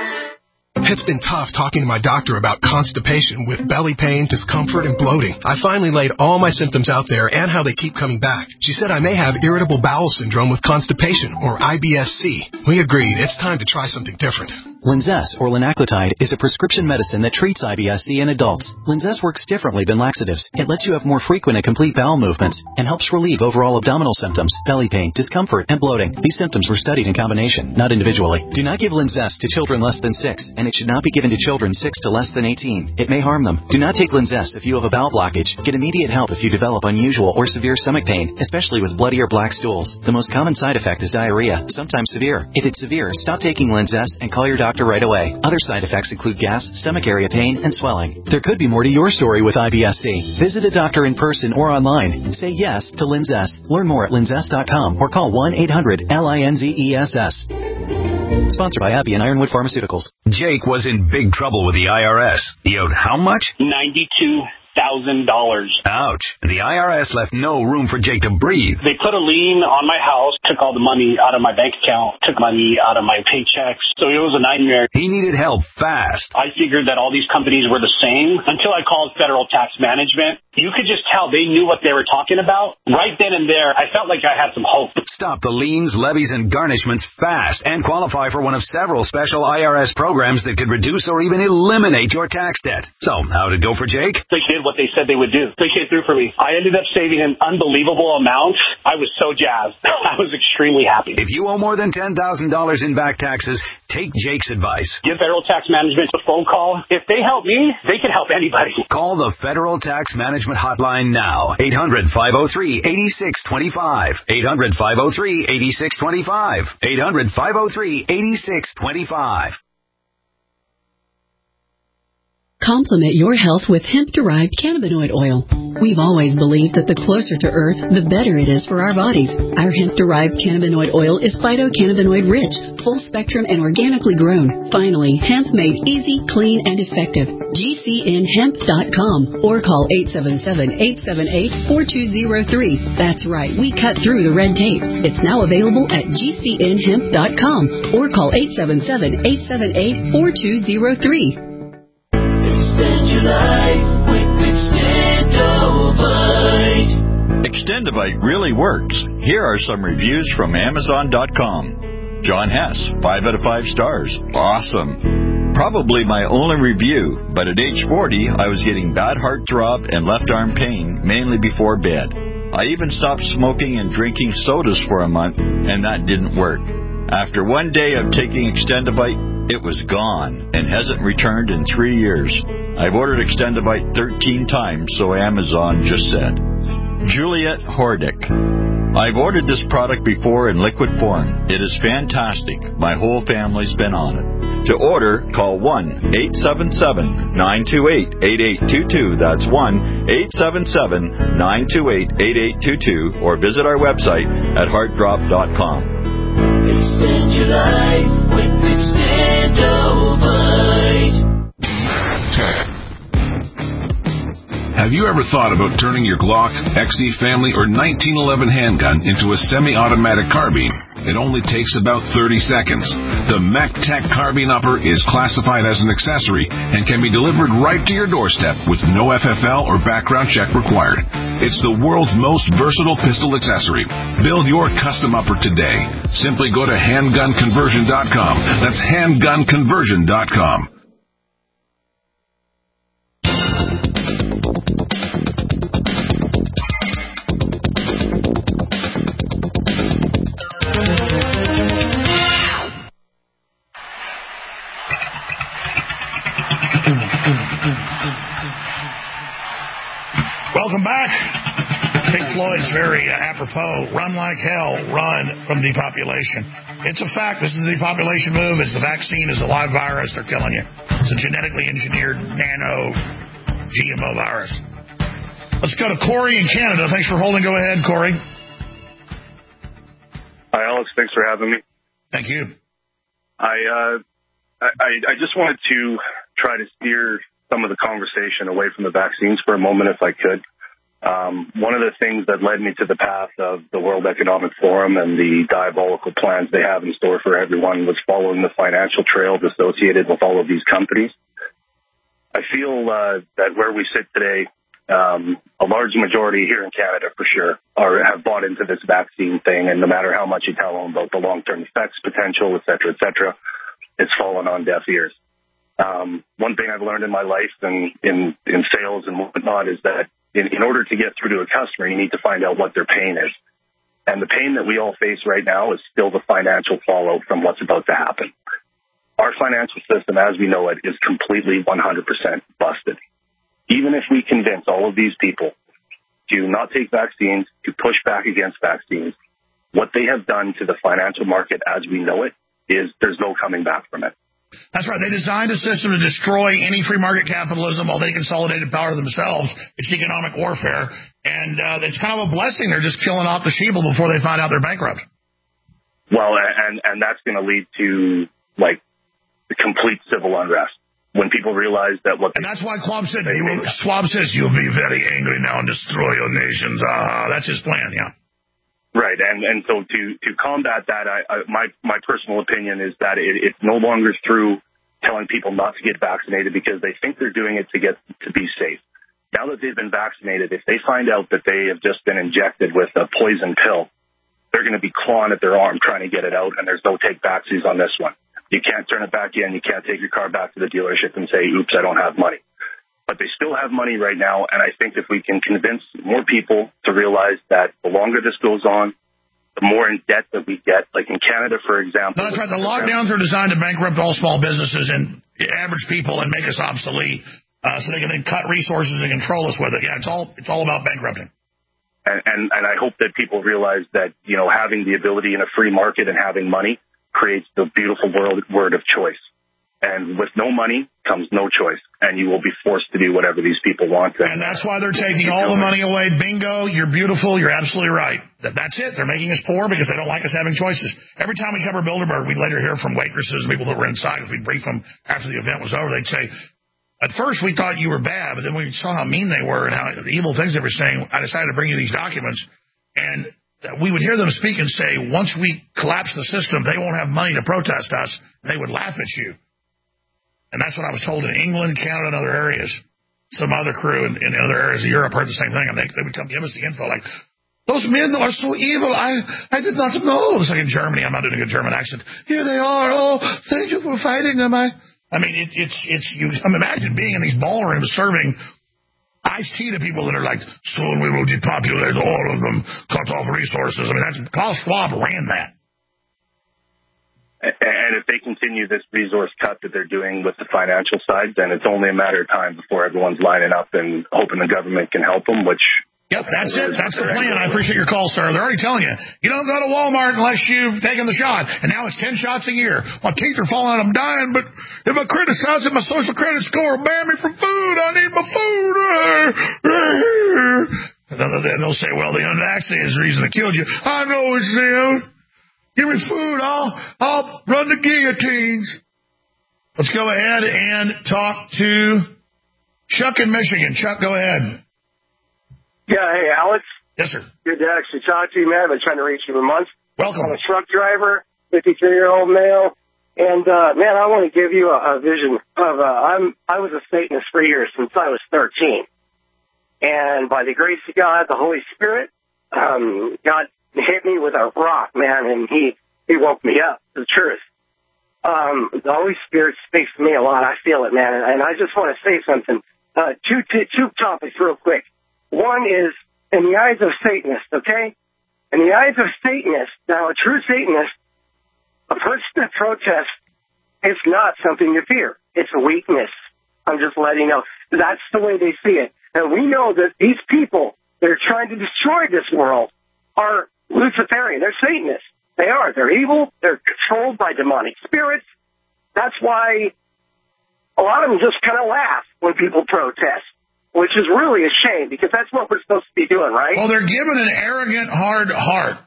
It's been tough talking to my doctor about constipation with belly pain, discomfort, and bloating. I finally laid all my symptoms out there and how they keep coming back. She said I may have irritable bowel syndrome with constipation, or IBS-C. We agreed it's time to try something different. Linzess, or linaclotide, is a prescription medicine that treats IBS-C in adults. Linzess works differently than laxatives. It lets you have more frequent and complete bowel movements and helps relieve overall abdominal symptoms, belly pain, discomfort, and bloating. These symptoms were studied in combination, not individually. Do not give Linzess to children less than 6, and it should not be given to children 6 to less than 18. It may harm them. Do not take Linzess if you have a bowel blockage. Get immediate help if you develop unusual or severe stomach pain, especially with bloody or black stools. The most common side effect is diarrhea, sometimes severe. If it's severe, stop taking Linzess and call your doctor right away. Other side effects include gas, stomach area pain, and swelling. There could be more to your story with IBS-C. Visit a doctor in person or online. Say yes to Linzess. Learn more at linzess.com or call 1-800-LINZESS. Sponsored by Abbey and Ironwood Pharmaceuticals. Jake was in big trouble with the IRS. He owed how much? $92,000. Ouch. The IRS left no room for Jake to breathe. They put a lien on my house, took all the money out of my bank account, took money out of my paychecks. So it was a nightmare. He needed help fast. I figured that all these companies were the same until I called Federal Tax Management. You could just tell they knew what they were talking about. Right then and there, I felt like I had some hope. Stop the liens, levies, and garnishments fast and qualify for one of several special IRS programs that could reduce or even eliminate your tax debt. So, how'd it go for Jake? They did what they said they would do. They came through for me. I ended up saving an unbelievable amount. I was so jazzed. I was extremely happy. If you owe more than $10,000 in back taxes, take Jake's advice. Give Federal Tax Management a phone call. If they help me, they can help anybody. Call the Federal Tax Management Hotline now. 800-503-8625. 800-503-8625. 800-503-8625. Complement your health with hemp-derived cannabinoid oil. We've always believed that the closer to Earth, the better it is for our bodies. Our hemp-derived cannabinoid oil is phytocannabinoid-rich, full-spectrum, and organically grown. Finally, hemp made easy, clean, and effective. GCNhemp.com or call 877-878-4203. That's right, we cut through the red tape. It's now available at GCNhemp.com or call 877-878-4203. Extend your life with Extendovite. Extendovite really works. Here are some reviews from Amazon.com. John Hess, 5 out of 5 stars. Awesome. Probably my only review, but at age 40, I was getting bad heart throb and left arm pain, mainly before bed. I even stopped smoking and drinking sodas for a month, and that didn't work. After one day of taking Extendovite, it was gone and hasn't returned in 3 years. I've ordered Extendovite 13 times, so Amazon just said. Juliet Hordick. I've ordered this product before in liquid form. It is fantastic. My whole family's been on it. To order, call 1-877-928-8822. That's 1-877-928-8822. Or visit our website at heartdrop.com. Extend your life with Extendovite. Have you ever thought about turning your Glock, XD Family, or 1911 handgun into a semi-automatic carbine? It only takes about 30 seconds. The MacTech Carbine Upper is classified as an accessory and can be delivered right to your doorstep with no FFL or background check required. It's the world's most versatile pistol accessory. Build your custom upper today. Simply go to handgunconversion.com. That's handgunconversion.com. Welcome back. Pink Floyd's very apropos. Run like hell. Run from depopulation. It's a fact. This is the depopulation move. It's the vaccine. It's a live virus. They're killing you. It's a genetically engineered nano GMO virus. Let's go to Corey in Canada. Thanks for holding. Go ahead, Corey. Hi, Alex. Thanks for having me. Thank you. I just wanted to try to steer some of the conversation away from the vaccines for a moment, if I could. One of the things that led me to the path of the World Economic Forum and the diabolical plans they have in store for everyone was following the financial trails associated with all of these companies. I feel that where we sit today, a large majority here in Canada, for sure, have bought into this vaccine thing, and no matter how much you tell them about the long-term effects potential, et cetera, it's fallen on deaf ears. One thing I've learned in my life and in sales and whatnot is that in order to get through to a customer, you need to find out what their pain is. And the pain that we all face right now is still the financial fallout from what's about to happen. Our financial system, as we know it, is completely 100% busted. Even if we convince all of these people to not take vaccines, to push back against vaccines, what they have done to the financial market as we know it is there's no coming back from it. That's right. They designed a system to destroy any free market capitalism while they consolidated power themselves. It's economic warfare. And it's kind of a blessing. They're just killing off the sheeple before they find out they're bankrupt. Well, and that's going to lead to, like, the complete civil unrest. When people realize that what... And that's why Schwab says you'll be very angry now and destroy your nations. That's his plan, yeah. Right, and so to combat that, my personal opinion is that it's no longer through telling people not to get vaccinated because they think they're doing it to be safe. Now that they've been vaccinated, if they find out that they have just been injected with a poison pill, they're going to be clawing at their arm trying to get it out, and there's no take-backsies on this one. You can't turn it back in. You can't take your car back to the dealership and say, oops, I don't have money. But they still have money right now, and I think if we can convince more people to realize that the longer this goes on, the more in debt that we get. Like in Canada, for example. No, that's right. The lockdowns are designed to bankrupt all small businesses and average people and make us obsolete so they can then cut resources and control us with it. Yeah, it's all about bankrupting. And I hope that people realize that, you know, having the ability in a free market and having money creates the beautiful word of choice. And with no money comes no choice, and you will be forced to do whatever these people want. And that's why they're taking all the money away. Bingo, you're beautiful, you're absolutely right. That's it. They're making us poor because they don't like us having choices. Every time we cover Bilderberg, we'd later hear from waitresses and people that were inside. If we'd brief them after the event was over, they'd say, at first we thought you were bad, but then we saw how mean they were and how the evil things they were saying. I decided to bring you these documents, and we would hear them speak and say, once we collapse the system, they won't have money to protest us. They would laugh at you. And that's what I was told in England, Canada, and other areas. Some other crew in other areas of Europe heard the same thing, and they would come give us the info like, those men are so evil. I did not know. It's like in Germany. I'm not doing a good German accent. Here they are. Oh, thank you for fighting them. I mean, imagine being in these ballrooms serving iced tea to people that are like, soon we will depopulate all of them, cut off resources. I mean, Klaus Schwab ran that. And if they continue this resource cut that they're doing with the financial side, then it's only a matter of time before everyone's lining up and hoping the government can help them, which... Yep, that's it. That's the plan. I appreciate your call, sir. They're already telling you, you don't go to Walmart unless you've taken the shot. And now it's 10 shots a year. My teeth are falling out. I'm dying, but if I criticize it, my social credit score will ban me from food. I need my food. And then they'll say, well, the unvaccinated is the reason they killed you. I know it's them. Give me food. I'll run the guillotines. Let's go ahead and talk to Chuck in Michigan. Chuck, go ahead. Yeah, hey, Alex. Yes, sir. Good to actually talk to you, man. I've been trying to reach you for months. Welcome. I'm a truck driver, 53-year-old male. And, man, I want to give you a vision of, I was a Satanist for years since I was 13. And by the grace of God, the Holy Spirit, God hit me with a rock, man, and he woke me up, the truth. The Holy Spirit speaks to me a lot. I feel it, man. And I just want to say something. Two topics real quick. One is in the eyes of Satanists, okay? In the eyes of Satanists, now a true Satanist, a person that protests is not something to fear. It's a weakness. I'm just letting you know. That's the way they see it. And we know that these people that are trying to destroy this world are Luciferian. They're Satanists. They are. They're evil. They're controlled by demonic spirits. That's why a lot of them just kind of laugh when people protest, which is really a shame because that's what we're supposed to be doing, right? Well, they're given an arrogant, hard heart,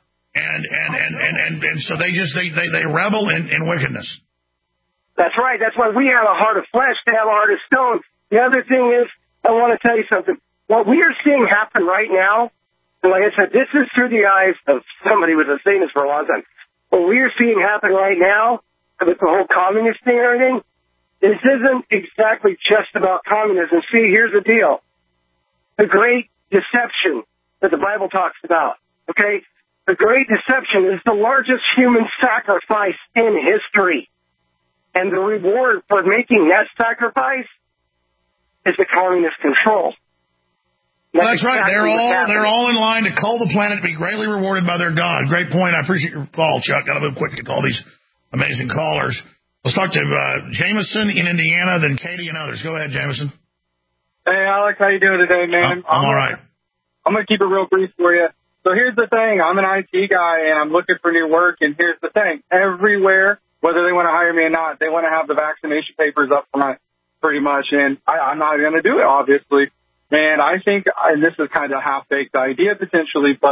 and so they revel in wickedness. That's right. That's why we have a heart of flesh. They have a heart of stone. The other thing is, I want to tell you something. What we are seeing happen right now, and like I said, this is through the eyes of somebody who was a Satanist for a long time. What we are seeing happen right now with the whole communist thing and everything, this isn't exactly just about communism. See, here's the deal. The great deception that the Bible talks about, okay? The great deception is the largest human sacrifice in history. And the reward for making that sacrifice is the communist control. That's right. They're all in line to cull the planet to be greatly rewarded by their God. Great point. I appreciate your call, Chuck. Got to move quick to call these amazing callers. Let's talk to Jameson in Indiana, then Katie and others. Go ahead, Jameson. Hey, Alex. How you doing today, man? I'm all right. I'm going to keep it real brief for you. So here's the thing. I'm an IT guy, and I'm looking for new work, and here's the thing. Everywhere, whether they want to hire me or not, they want to have the vaccination papers up front, pretty much, and I'm not going to do it, obviously. And I think, and this is kind of a half-baked idea potentially, but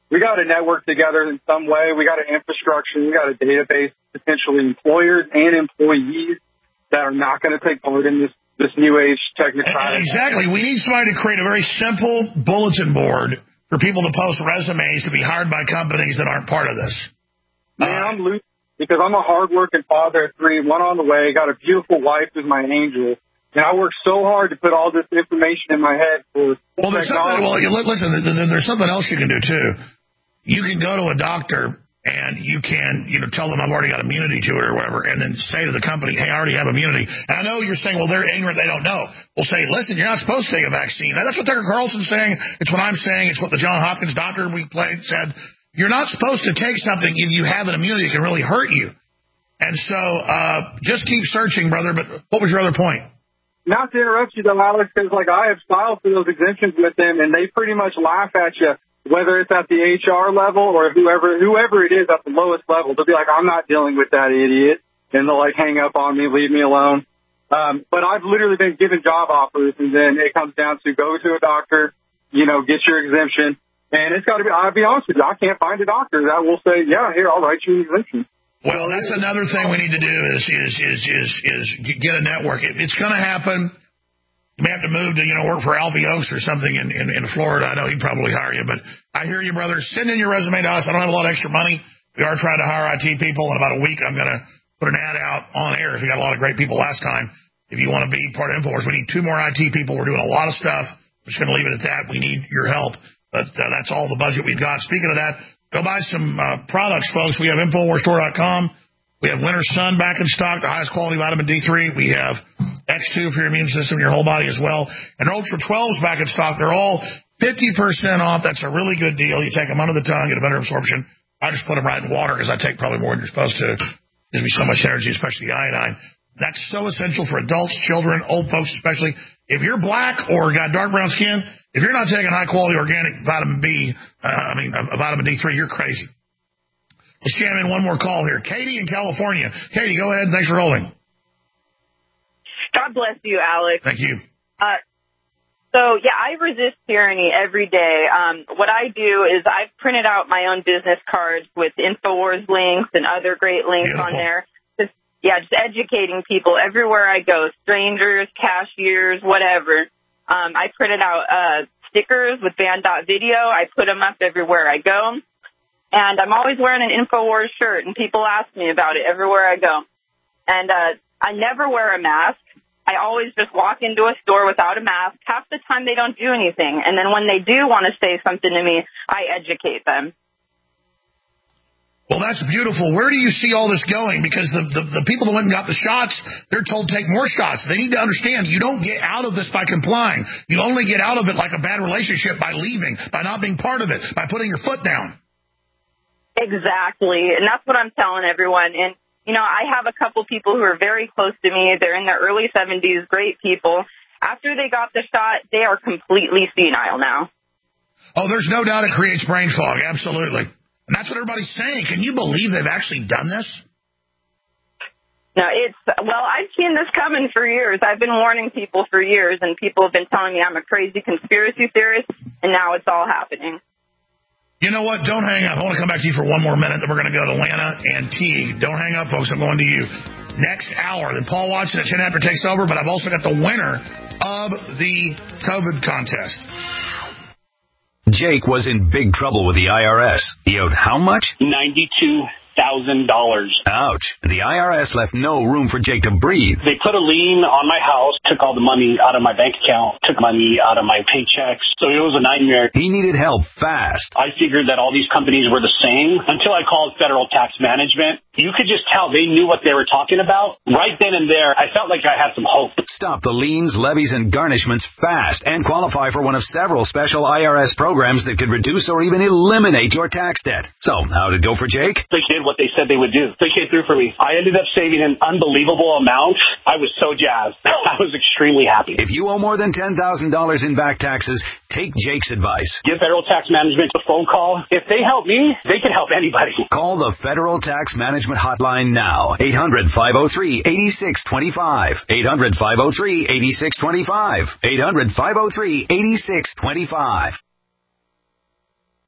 we got to network together in some way. We got an infrastructure. We got a database, potentially employers and employees that are not going to take part in this new age technocratic. Exactly. We need somebody to create a very simple bulletin board for people to post resumes to be hired by companies that aren't part of this. Man, I'm loose because I'm a hard-working father of 3, one on the way, got a beautiful wife who's my angel. And I work so hard to put all this information in my head for there's something else you can do, too. You can go to a doctor and you can, tell them I've already got immunity to it or whatever, and then say to the company, hey, I already have immunity. And I know you're saying, well, they're ignorant, they don't know. We'll say, listen, you're not supposed to take a vaccine. Now, that's what Tucker Carlson's saying. It's what I'm saying. It's what the Johns Hopkins doctor we played said. You're not supposed to take something if you have an immunity that can really hurt you. And so just keep searching, brother. But what was your other point? Not to interrupt you, though, Alex, because I have filed for those exemptions with them, and they pretty much laugh at you, whether it's at the HR level or whoever it is at the lowest level. They'll be like, I'm not dealing with that idiot, and they'll hang up on me, leave me alone. But I've literally been given job offers, and then it comes down to go to a doctor, get your exemption, and it's got to be. I'll be honest with you, I can't find a doctor that will say, yeah, here, I'll write you an exemption. Well, that's another thing we need to do is get a network. It's going to happen. You may have to move to, work for Alfie Oaks or something in Florida. I know he'd probably hire you, but I hear you, brother. Send in your resume to us. I don't have a lot of extra money. We are trying to hire IT people. In about a week, I'm going to put an ad out on air. If you got a lot of great people last time, if you want to be part of InfoWars, we need 2 more IT people. We're doing a lot of stuff. We're just going to leave it at that. We need your help. But that's all the budget we've got. Speaking of that, go buy some products, folks. We have InfoWarsStore.com. We have Winter Sun back in stock, the highest quality vitamin D3. We have X2 for your immune system, your whole body as well. And Ultra 12's back in stock. They're all 50% off. That's a really good deal. You take them under the tongue, get a better absorption. I just put them right in water because I take probably more than you're supposed to. It gives me so much energy, especially the iodine. That's so essential for adults, children, old folks especially. If you're black or got dark brown skin, if you're not taking high-quality organic vitamin vitamin D3, you're crazy. Let's jam in one more call here. Katie in California. Katie, go ahead. Thanks for holding. God bless you, Alex. Thank you. I resist tyranny every day. What I do is I've printed out my own business cards with InfoWars links and other great links on there. Just educating people everywhere I go, strangers, cashiers, whatever. I printed out stickers with band.video. I put them up everywhere I go. And I'm always wearing an InfoWars shirt, and people ask me about it everywhere I go. And I never wear a mask. I always just walk into a store without a mask. Half the time they don't do anything. And then when they do want to say something to me, I educate them. Well, that's beautiful. Where do you see all this going? Because the people that went and got the shots, they're told take more shots. They need to understand you don't get out of this by complying. You only get out of it like a bad relationship by leaving, by not being part of it, by putting your foot down. Exactly. And that's what I'm telling everyone. And, I have a couple people who are very close to me. They're in their early 70s, great people. After they got the shot, they are completely senile now. Oh, there's no doubt it creates brain fog. Absolutely. And that's what everybody's saying. Can you believe they've actually done this? No, I've seen this coming for years. I've been warning people for years, and people have been telling me I'm a crazy conspiracy theorist, and now it's all happening. You know what? Don't hang up. I want to come back to you for one more minute, then we're going to go to Lana and Teague. Don't hang up, folks. I'm going to you next hour. Then Paul Watson at 10 After takes over, but I've also got the winner of the COVID contest. Jake was in big trouble with the IRS. He owed how much? $92,000. Ouch. The IRS left no room for Jake to breathe. They put a lien on my house, took all the money out of my bank account, took money out of my paychecks. So it was a nightmare. He needed help fast. I figured that all these companies were the same until I called Federal Tax Management. You could just tell they knew what they were talking about. Right then and there, I felt like I had some hope. Stop the liens, levies, and garnishments fast and qualify for one of several special IRS programs that could reduce or even eliminate your tax debt. So, how'd it go for Jake? They did what they said they would do. They came through for me. I ended up saving an unbelievable amount. I was so jazzed. I was extremely happy. If you owe more than $10,000 in back taxes, take Jake's advice. Give Federal Tax Management a phone call. If they help me, they can help anybody. Call the Federal Tax Management Hotline now. 800-503-8625. 800-503-8625. 800-503-8625.